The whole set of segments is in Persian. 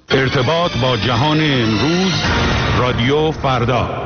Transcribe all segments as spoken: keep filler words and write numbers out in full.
ارتباط با جهان امروز، رادیو فردا.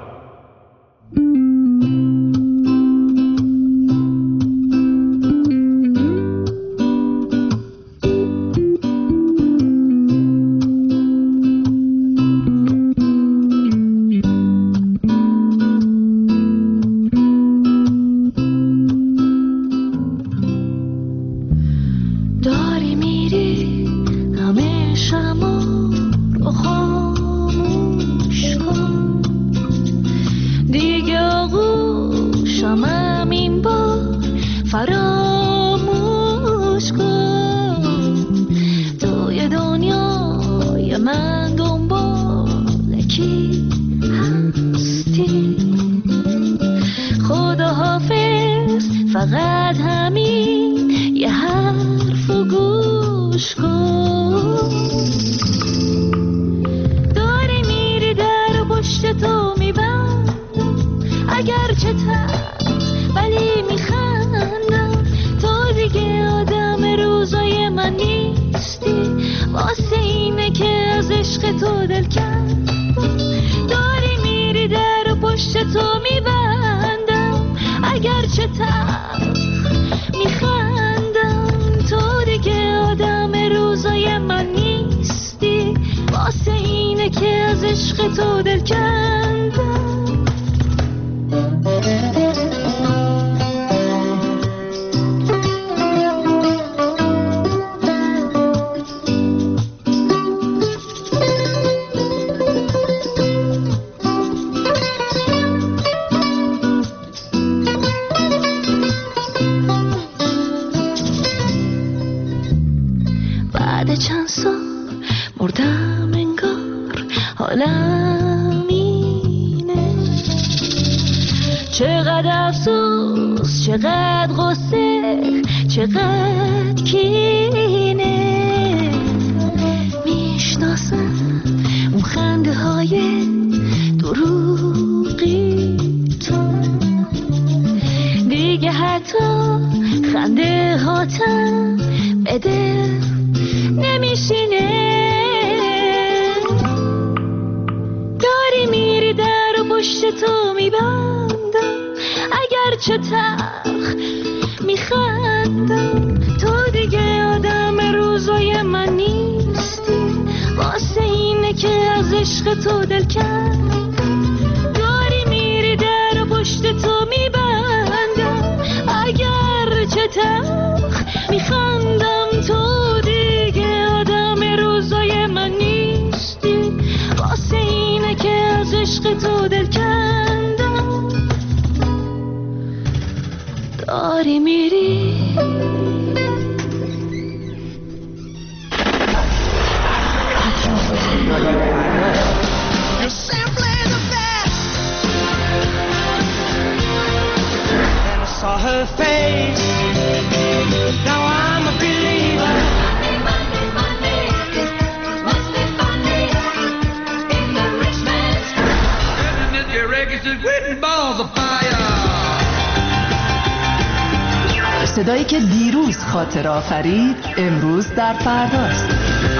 صدایی که دیروز خاطر آفرید امروز در فرداست.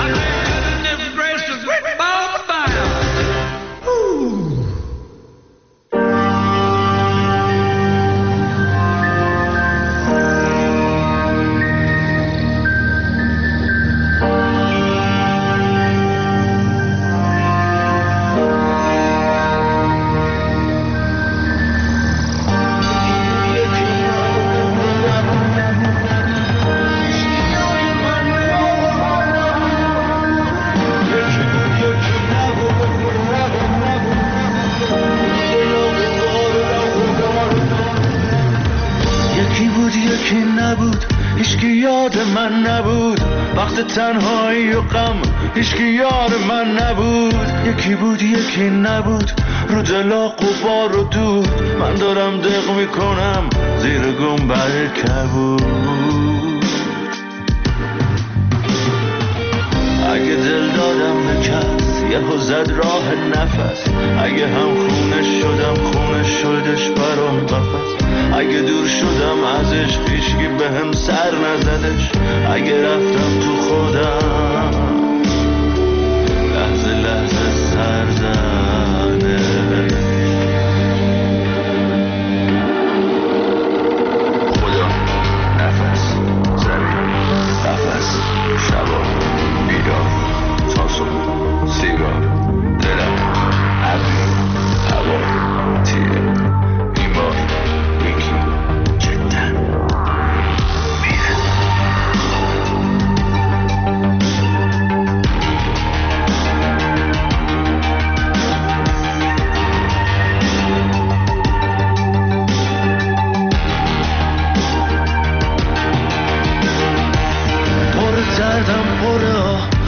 تنهایی و غم هیچکی یار من نبود. یکی بود یکی نبود، رو دلا غبار و دود. من دارم دق میکنم زیر گنبد کبود. اگه دل دادم به کس یهو زد راه نفس. اگه هم خونه شدم خونه شدش برام قفس. اگه دور شدم ازش هیچکی به هم سر نزدش. اگه رفتم تو خودم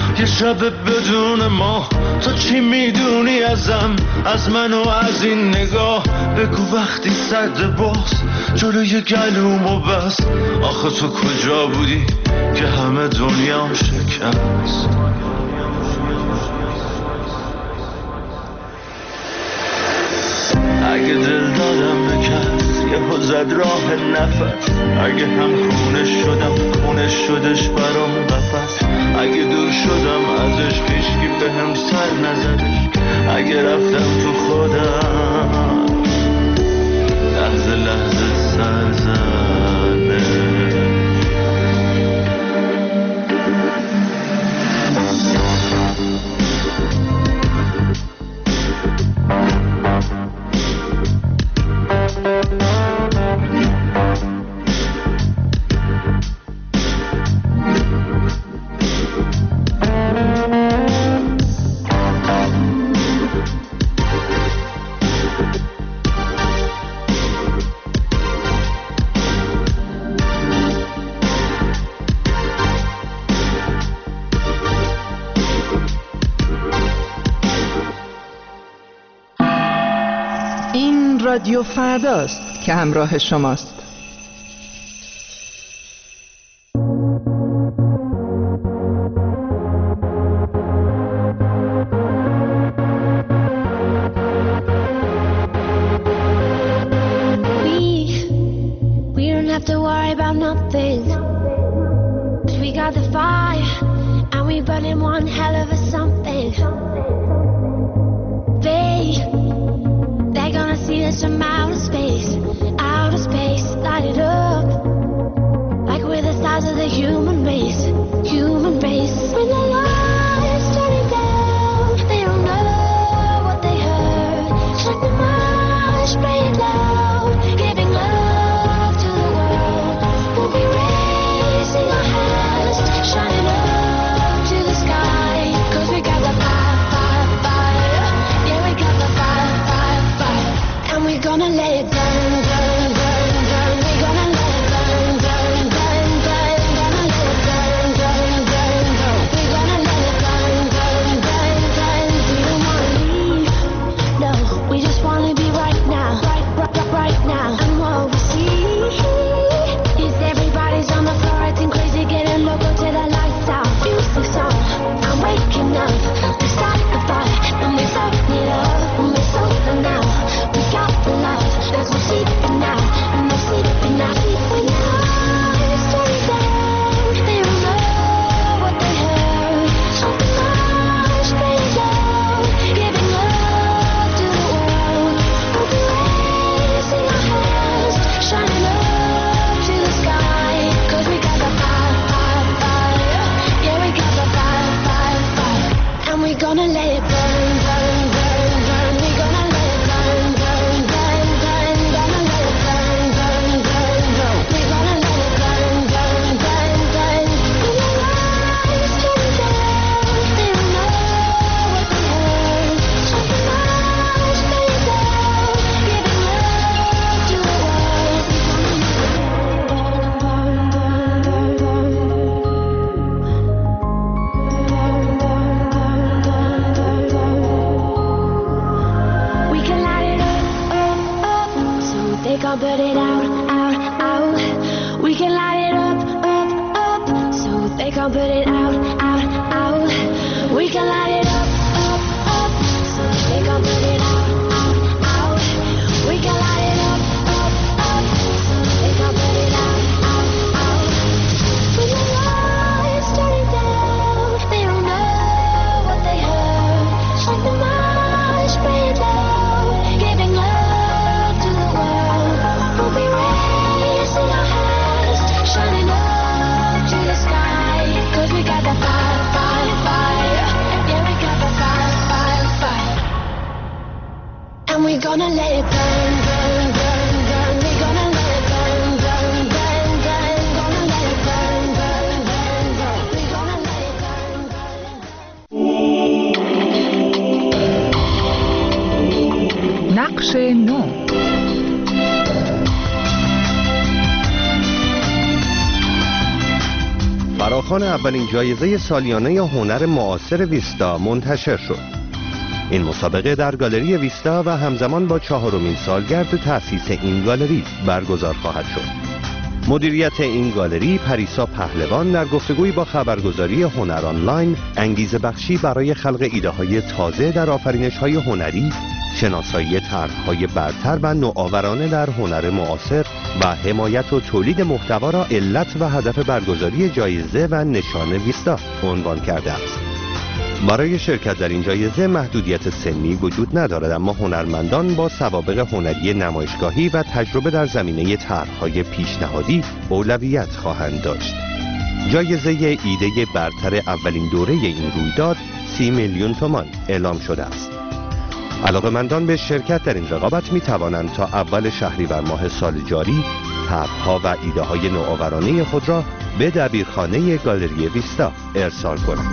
یه شب بدون ما. تو چی میدونی ازم، از من و از این نگاه؟ بگو وقتی صد باز جلوی گلومو بس. آخه تو کجا بودی که همه دنیام شکست؟ اگه دل دادم به کس یه زد راه نفس، اگه هم خونه شدم خونه شدش برام قفس، اگه دور شدم ازش هیچکی به هم سر نزدش، اگه رفتم تو خودم لحظه لحظه سر زنه. رادیو فرداست که همراه شماست. نقش نو. دبیرخوان اولین جایزه سالیانه هنر معاصر ویستا منتشر شد. این مسابقه در گالری ویستا و همزمان با چهارمین سالگرد تأسیس این گالری برگزار خواهد شد. مدیریت این گالری پریسا پهلوان در گفتگوی با خبرگزاری هنر آنلاین انگیزه بخشی برای خلق ایده های تازه در آفرینش های هنری، شناسایی طرح‌های برتر و نوآورانه در هنر معاصر و حمایت و تولید محتوا را علت و هدف برگزاری جایزه و نشان ویستا عنوان کرده است. برای شرکت در این جایزه محدودیت سنی وجود ندارد، اما هنرمندان با سوابق هنری نمایشگاهی و تجربه در زمینه طرح‌های پیشنهادی اولویت خواهند داشت. جایزه ایده برتر اولین دوره این رویداد سی میلیون تومان اعلام شده است. علاقه‌مندان به شرکت در این رقابت می توانند تا اول شهریور ماه سال جاری طرح‌ها و ایده‌های نوآورانه خود را به دبیرخانه گالری ویستا ارسال کنند.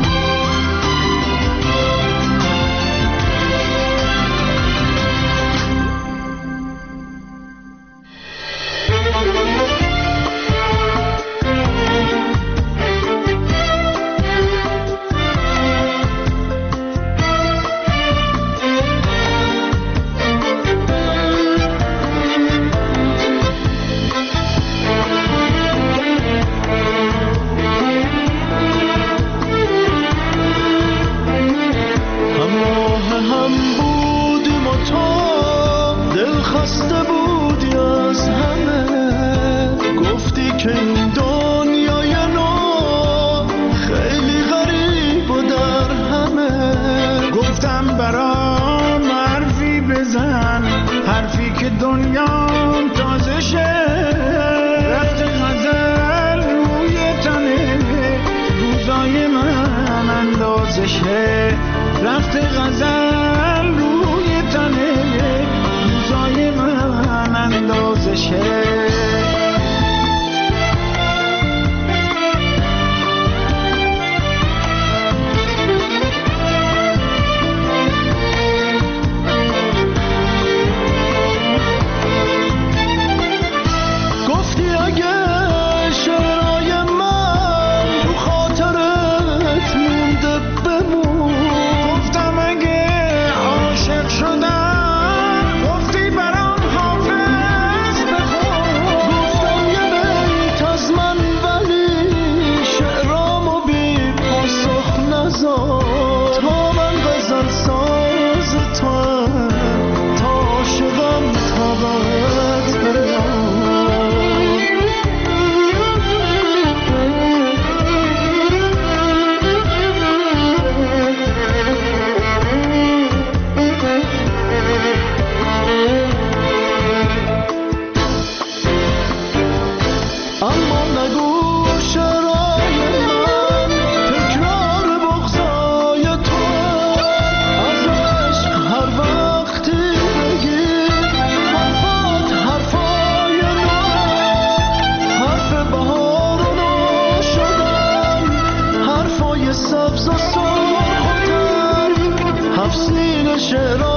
سبز و سرخ و تر هفت سین شعرها